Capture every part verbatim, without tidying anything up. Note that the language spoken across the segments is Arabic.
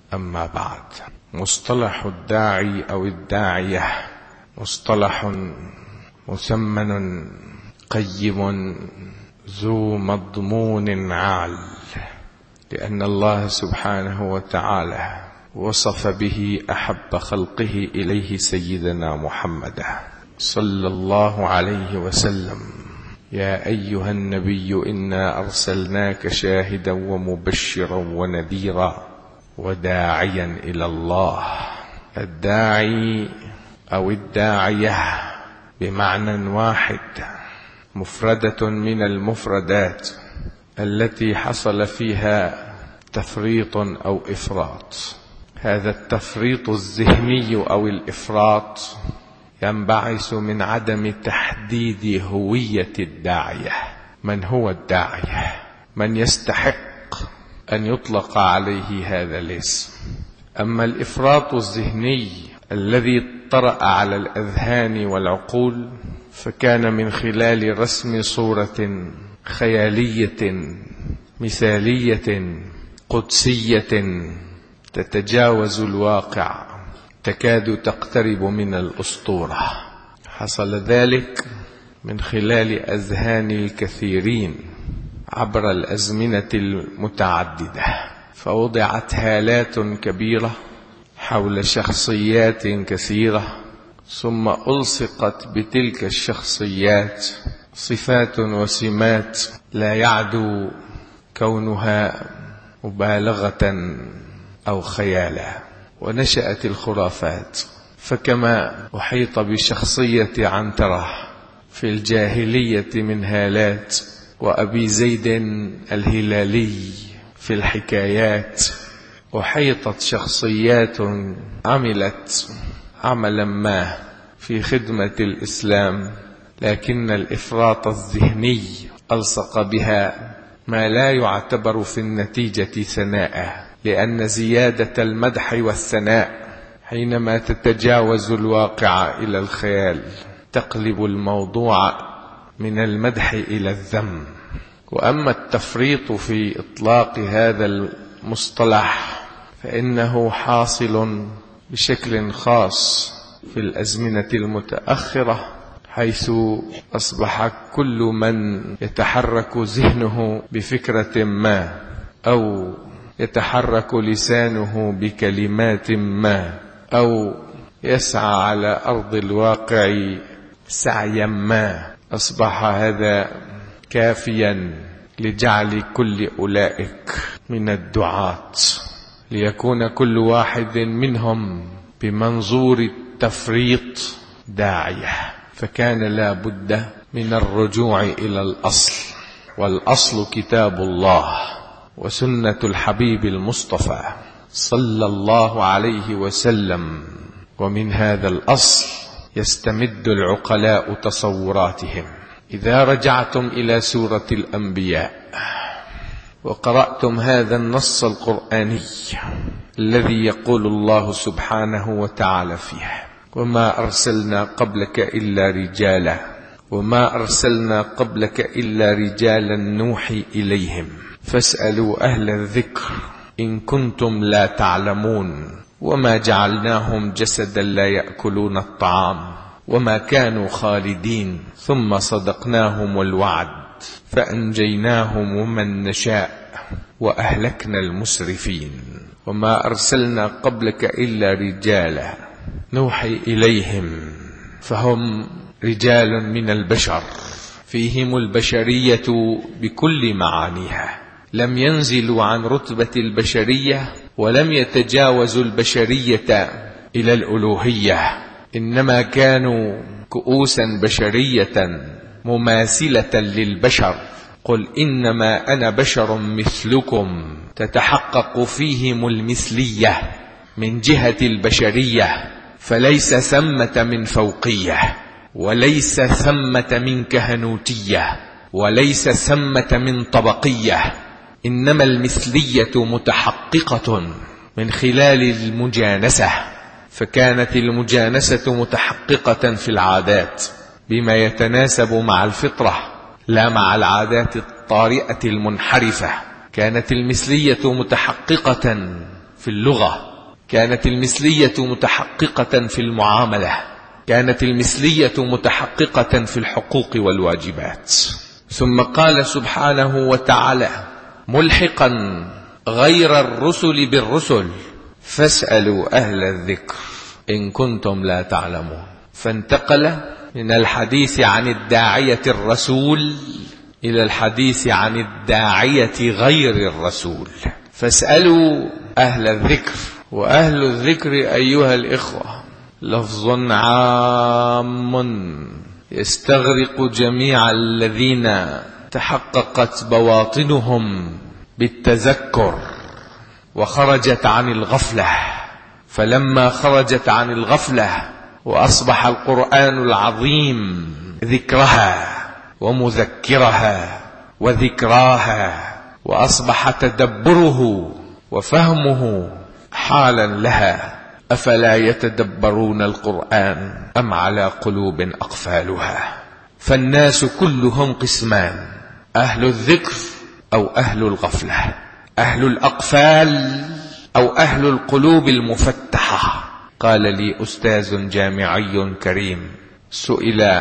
أما بعد. مصطلح الداعي أو الداعية مصطلح مثمن قيم ذو مضمون عال، لأن الله سبحانه وتعالى وصف به أحب خلقه إليه سيدنا محمد صلى الله عليه وسلم: يا أيها النبي إنا أرسلناك شاهدا ومبشرا ونذيرا وداعيا إلى الله. الداعي أو الداعية بمعنى واحد، مفردة من المفردات التي حصل فيها تفريط أو إفراط. هذا التفريط الذهني أو الإفراط ينبعث من عدم تحديد هوية الداعية. من هو الداعية؟ من يستحق أن يطلق عليه هذا الاسم؟ أما الإفراط الذهني الذي طرأ على الأذهان والعقول فكان من خلال رسم صورة خيالية مثالية قدسية تتجاوز الواقع، تكاد تقترب من الأسطورة. حصل ذلك من خلال أذهان الكثيرين عبر الأزمنة المتعددة، فوضعت هالات كبيرة حول شخصيات كثيرة، ثم ألصقت بتلك الشخصيات صفات وسمات لا يعدو كونها مبالغة أو خيالا، ونشأت الخرافات. فكما أحيط بشخصية عنترة في الجاهلية من هالات، وأبي زيد الهلالي في الحكايات، أحيطت شخصيات عملت عملا ما في خدمة الإسلام، لكن الإفراط الذهني ألصق بها ما لا يعتبر في النتيجة ثناء، لأن زيادة المدح والثناء حينما تتجاوز الواقع إلى الخيال تقلب الموضوع من المدح إلى الذم. وأما التفريط في إطلاق هذا المصطلح فإنه حاصل بشكل خاص في الأزمنة المتأخرة، حيث أصبح كل من يتحرك ذهنه بفكرة ما أو يتحرك لسانه بكلمات ما أو يسعى على أرض الواقع سعيا ما، أصبح هذا كافيا لجعل كل أولئك من الدعاة، ليكون كل واحد منهم بمنظور التفريط داعية. فكان لا بد من الرجوع إلى الأصل، والأصل كتاب الله وسنة الحبيب المصطفى صلى الله عليه وسلم. ومن هذا الأصل يستمد العقلاء تصوراتهم. إذا رجعتم إلى سورة الأنبياء وقرأتم هذا النص القرآني الذي يقول الله سبحانه وتعالى فيه: وما أرسلنا قبلك إلا رجالا وما أرسلنا قبلك إلا رجالا نوحي إليهم فاسألوا أهل الذكر إن كنتم لا تعلمون وما جعلناهم جسدا لا يأكلون الطعام وما كانوا خالدين ثم صدقناهم الوعد فأنجيناهم ومن نشاء وأهلكنا المسرفين. وما أرسلنا قبلك إلا رجالا نوحي إليهم، فهم رجال من البشر فيهم البشرية بكل معانيها، لم ينزلوا عن رتبة البشرية ولم يتجاوزوا البشرية إلى الألوهية، إنما كانوا كؤوسا بشرية مماثلة للبشر. قل إنما أنا بشر مثلكم، تتحقق فيهم المثلية من جهة البشرية، فليس ثمة من فوقية وليس ثمة من كهنوتية وليس ثمة من طبقية، إنما المثلية متحققة من خلال المجانسة. فكانت المجانسة متحققة في العادات بما يتناسب مع الفطرة لا مع العادات الطارئة المنحرفة. كانت المثلية متحققة في اللغة، كانت المثلية متحققة في المعاملة، كانت المثلية متحققة في الحقوق والواجبات. ثم قال سبحانه وتعالى ملحقا غير الرسل بالرسل فاسألوا أهل الذكر إن كنتم لا تعلمون. فانتقل من الحديث عن الداعية الرسول إلى الحديث عن الداعية غير الرسول. فاسألوا أهل الذكر. وأهل الذكر أيها الإخوة لفظ عام يستغرق جميع الذين تحققت بواطنهم بالتذكر وخرجت عن الغفلة. فلما خرجت عن الغفلة وأصبح القرآن العظيم ذكرها ومذكرها وذكراها، وأصبح تدبره وفهمه حالا لها، أفلا يتدبرون القرآن أم على قلوب أقفالها؟ فالناس كلهم قسمان: أهل الذكر أو أهل الغفلة، أهل الأقفال أو أهل القلوب المفتحة. قال لي أستاذ جامعي كريم سئل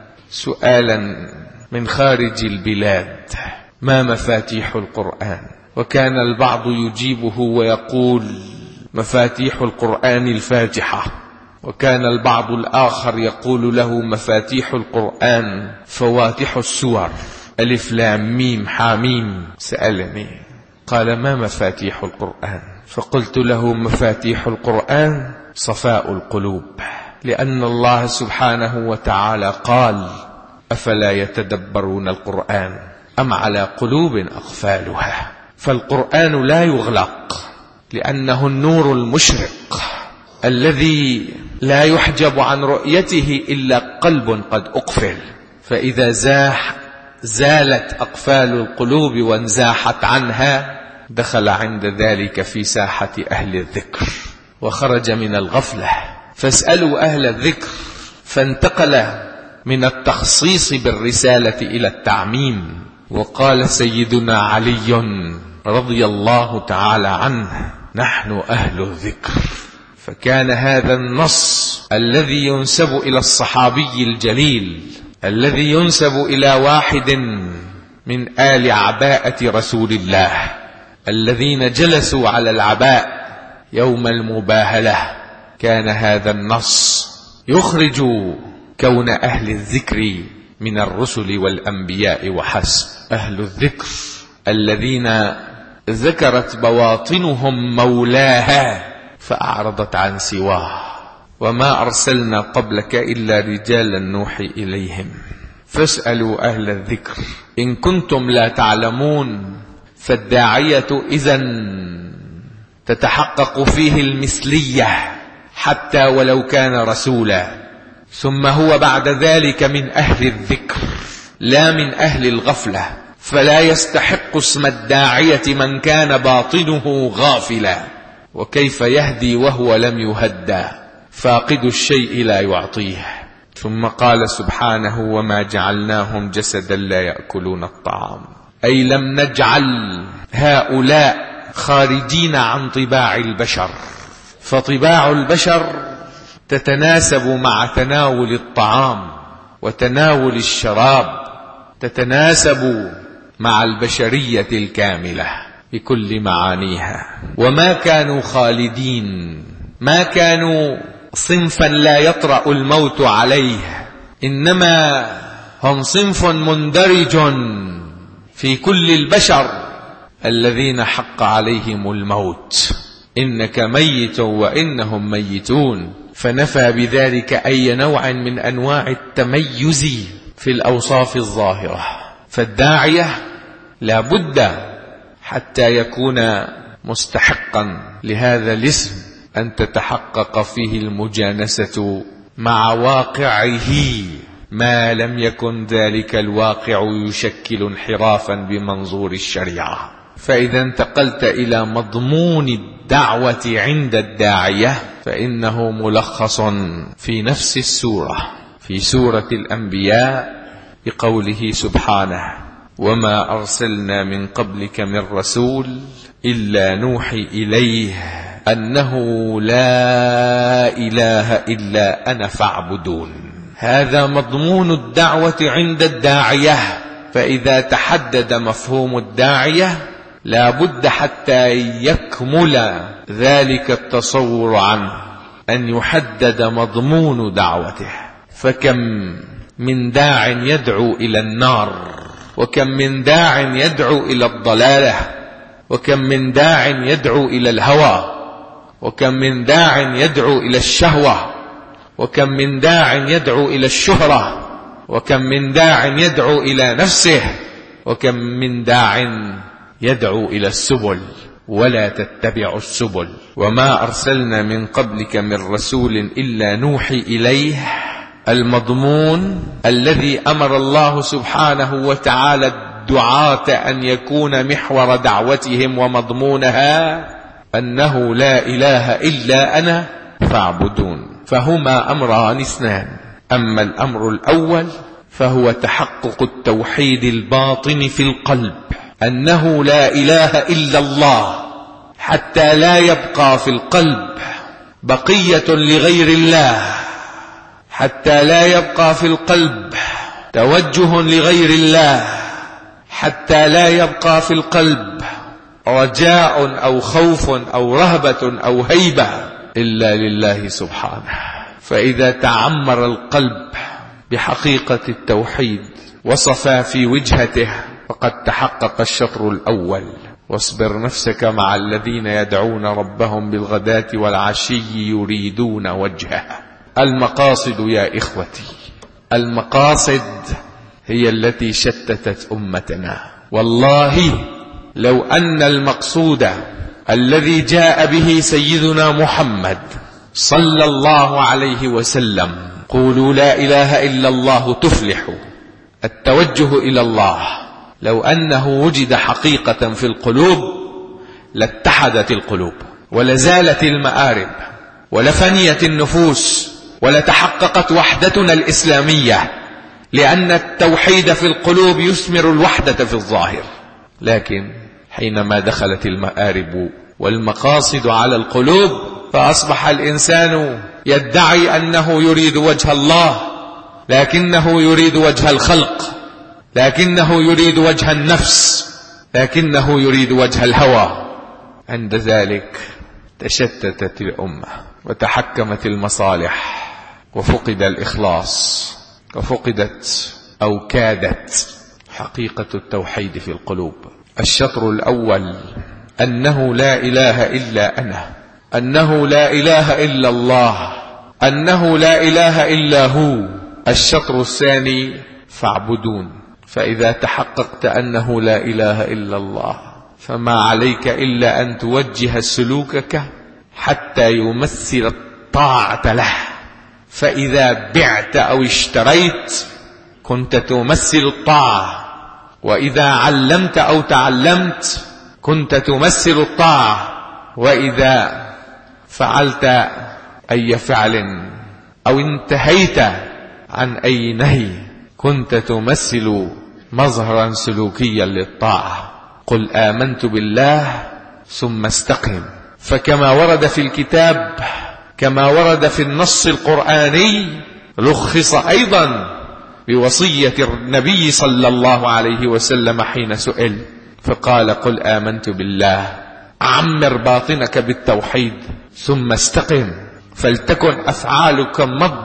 سؤالا من خارج البلاد: ما مفاتيح القرآن؟ وكان البعض يجيبه ويقول مفاتيح القرآن الفاتحة، وكان البعض الآخر يقول له مفاتيح القرآن فواتح السور، ألف لام ميم حاميم. سألني قال ما مفاتيح القرآن؟ فقلت له مفاتيح القرآن صفاء القلوب، لأن الله سبحانه وتعالى قال أفلا يتدبرون القرآن أم على قلوب أقفالها. فالقرآن لا يغلق، لأنه النور المشرق الذي لا يحجب عن رؤيته إلا قلب قد أقفل. فإذا زاح زالت أقفال القلوب وانزاحت عنها دخل عند ذلك في ساحة أهل الذكر وخرج من الغفلة. فاسألوا أهل الذكر. فانتقل من التخصيص بالرسالة إلى التعميم. وقال سيدنا علي رضي الله تعالى عنه نحن أهل الذكر. فكان هذا النص الذي ينسب إلى الصحابي الجليل، الذي ينسب إلى واحد من آل عباءة رسول الله الذين جلسوا على العباء يوم المباهلة، كان هذا النص يخرج كون أهل الذكر من الرسل والأنبياء وحسب. أهل الذكر الذين ذكرت بواطنهم مولاها فأعرضت عن سواه. وما أرسلنا قبلك إلا رجالا نوحي إليهم فاسألوا أهل الذكر إن كنتم لا تعلمون. فالداعية إذن تتحقق فيه المثلية حتى ولو كان رسولا، ثم هو بعد ذلك من أهل الذكر لا من أهل الغفلة. فلا يستحق اسم الداعية من كان باطنه غافلا. وكيف يهدي وهو لم يهدى؟ فاقد الشيء لا يعطيه. ثم قال سبحانه وما جعلناهم جسدا لا يأكلون الطعام، أي لم نجعل هؤلاء خارجين عن طباع البشر. فطباع البشر تتناسب مع تناول الطعام وتناول الشراب، تتناسب مع البشرية الكاملة بكل معانيها. وما كانوا خالدين، ما كانوا صنفا لا يطرأ الموت عليه، إنما هم صنف مندرج في كل البشر الذين حق عليهم الموت. إنك ميت وإنهم ميتون. فنفى بذلك أي نوع من أنواع التميز في الأوصاف الظاهرة. فالداعية لا بد حتى يكون مستحقا لهذا الاسم أن تتحقق فيه المجانسة مع واقعه، ما لم يكن ذلك الواقع يشكل انحرافا بمنظور الشريعة. فإذا انتقلت إلى مضمون الدعوة عند الداعية فإنه ملخص في نفس السورة، في سورة الأنبياء، بقوله سبحانه وما أرسلنا من قبلك من رسول إلا نوحي إليه أنه لا إله إلا أنا فاعبدون. هذا مضمون الدعوة عند الداعية. فإذا تحدد مفهوم الداعية لا بد حتى يكمل ذلك التصور عنه أن يحدد مضمون دعوته. فكم من داع يدعو إلى النار، وكم من داع يدعو إلى الضلالة، وكم من داع يدعو إلى الهوى، وكم من داع يدعو إلى الشهوة، وكم من داع يدعو إلى الشهرة، وكم من داع يدعو إلى نفسه، وكم من داع يدعو إلى السبل. ولا تتبعوا السبل وما أرسلنا من قبلك من رسول إلا نوحي إليه. المضمون الذي أمر الله سبحانه وتعالى الدعاة أن يكون محور دعوتهم ومضمونها أنه لا إله إلا أنا فاعبدون. فهما أمران اثنان. أما الأمر الأول فهو تحقق التوحيد الباطن في القلب، أنه لا إله إلا الله، حتى لا يبقى في القلب بقية لغير الله، حتى لا يبقى في القلب توجه لغير الله، حتى لا يبقى في القلب رجاء أو خوف أو رهبة أو هيبة إلا لله سبحانه. فإذا تعمر القلب بحقيقة التوحيد وصفى في وجهته فقد تحقق الشطر الأول. واصبر نفسك مع الذين يدعون ربهم بالغداة والعشي يريدون وجهه. المقاصد يا إخوتي، المقاصد هي التي شتتت أمتنا. والله لو أن المقصود الذي جاء به سيدنا محمد صلى الله عليه وسلم قولوا لا إله إلا الله تفلحوا، التوجه إلى الله، لو أنه وجد حقيقة في القلوب لاتحدت القلوب ولزالت المآرب ولفنيت النفوس ولتحققت وحدتنا الإسلامية، لأن التوحيد في القلوب يثمر الوحدة في الظاهر. لكن حينما دخلت المآرب والمقاصد على القلوب فأصبح الإنسان يدعي أنه يريد وجه الله، لكنه يريد وجه الخلق، لكنه يريد وجه النفس، لكنه يريد وجه الهوى. عند ذلك تشتتت الأمة وتحكمت المصالح وفقد الإخلاص وفقدت أو كادت حقيقة التوحيد في القلوب. الشطر الأول أنه لا إله إلا أنا، أنه لا إله إلا الله، أنه لا إله إلا هو. الشطر الثاني فاعبدون. فإذا تحققت أنه لا إله إلا الله فما عليك إلا أن توجه سلوكك حتى يمثل الطاعة له. فإذا بعت أو اشتريت كنت تمثل الطاعة، وإذا علمت أو تعلمت كنت تمثل الطاعة، وإذا فعلت أي فعل أو انتهيت عن أي نهي كنت تمثل مظهرا سلوكيا للطاعة. قل آمنت بالله ثم استقم. فكما ورد في الكتاب كما ورد في النص القرآني لخص أيضا بوصية النبي صلى الله عليه وسلم حين سئل فقال قل آمنت بالله، عمر باطنك بالتوحيد ثم استقم، فلتكن أفعالك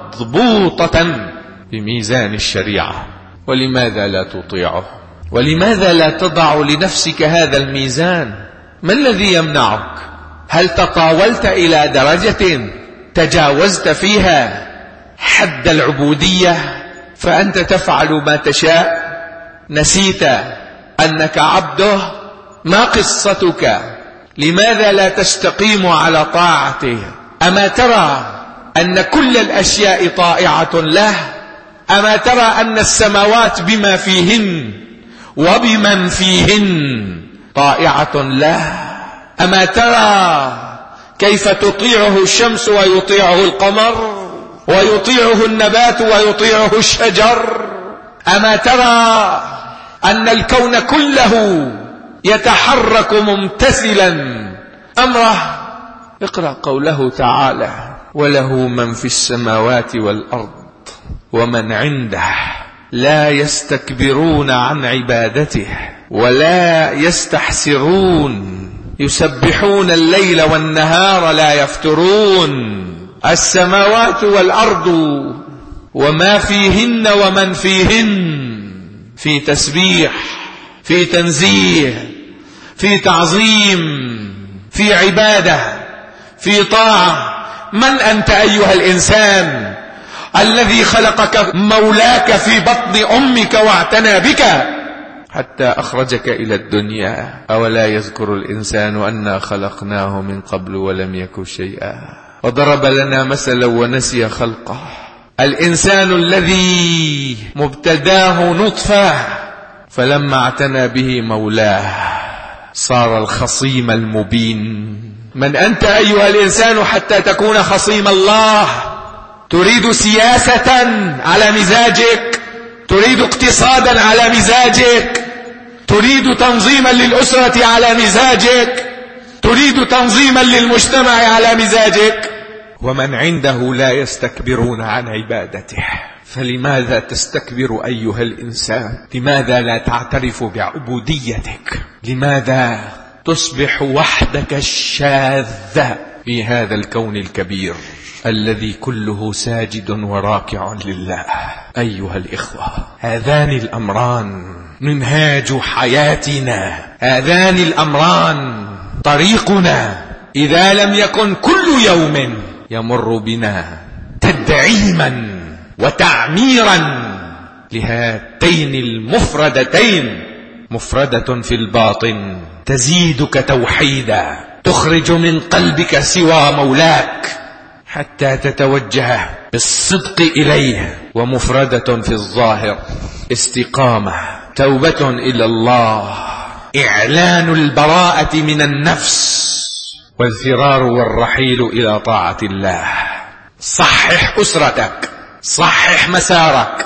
مضبوطة بميزان الشريعة. ولماذا لا تطيعه؟ ولماذا لا تضع لنفسك هذا الميزان؟ ما الذي يمنعك؟ هل تطاولت إلى درجة تجاوزت فيها حد العبودية فأنت تفعل ما تشاء؟ نسيت أنك عبده؟ ما قصتك؟ لماذا لا تستقيم على طاعته؟ أما ترى أن كل الأشياء طائعة له؟ أما ترى أن السماوات بما فيهن وبمن فيهن طائعة له؟ أما ترى كيف تطيعه الشمس ويطيعه القمر ويطيعه النبات ويطيعه الشجر؟ أما ترى أن الكون كله يتحرك ممتثلا أمره اقرأ قوله تعالى: وله من في السماوات والأرض ومن عنده لا يستكبرون عن عبادته ولا يستحسرون يسبحون الليل والنهار لا يفترون. السماوات والأرض وما فيهن ومن فيهن، في تسبيح، في تنزيه، في تعظيم، في عبادة، في طاعة. من أنت أيها الإنسان الذي خلقك مولاك في بطن أمك واعتنى بك حتى أخرجك إلى الدنيا؟ أولا يذكر الإنسان أنا خلقناه من قبل ولم يك شيئا، وضرب لنا مثلا ونسي خلقه. الإنسان الذي مبتداه نطفة فلما اعتنى به مولاه صار الخصيم المبين. من أنت أيها الإنسان حتى تكون خصيم الله؟ تريد سياسة على مزاجك، تريد اقتصادا على مزاجك، تريد تنظيما للأسرة على مزاجك، تريد تنظيما للمجتمع على مزاجك. ومن عنده لا يستكبرون عن عبادته. فلماذا تستكبر أيها الإنسان؟ لماذا لا تعترف بعبوديتك؟ لماذا تصبح وحدك الشاذ في هذا الكون الكبير الذي كله ساجد وراكع لله؟ أيها الإخوة، هذان الأمران منهاج حياتنا، هذان الأمران طريقنا. إذا لم يكن كل يوم يمر بنا تدعيما وتعميرا لهاتين المفردتين، مفردة في الباطن تزيدك توحيدا، تخرج من قلبك سوى مولاك حتى تتوجه بالصدق إليه، ومفردة في الظاهر استقامة، توبة إلى الله، إعلان البراءة من النفس، والفرار والرحيل إلى طاعة الله. صحح أسرتك، صحح مسارك،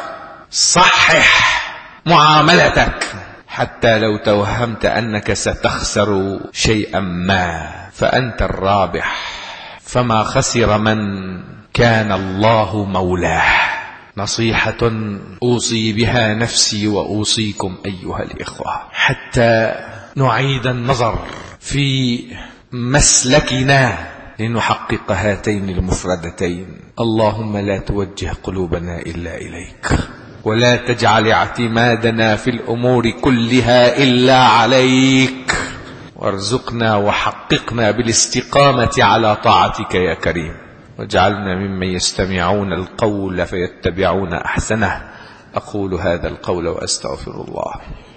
صحح معاملتك، حتى لو توهمت أنك ستخسر شيئا ما فأنت الرابح. فما خسر من كان الله مولاه. نصيحة أوصي بها نفسي وأوصيكم أيها الإخوة، حتى نعيد النظر في مسلكنا لنحقق هاتين المفردتين. اللهم لا توجه قلوبنا إلا إليك، ولا تجعل اعتمادنا في الأمور كلها إلا عليك، وارزقنا وحققنا بالاستقامة على طاعتك يا كريم، واجعلنا ممن يستمعون القول فيتبعون أحسنه. أقول هذا القول وأستغفر الله.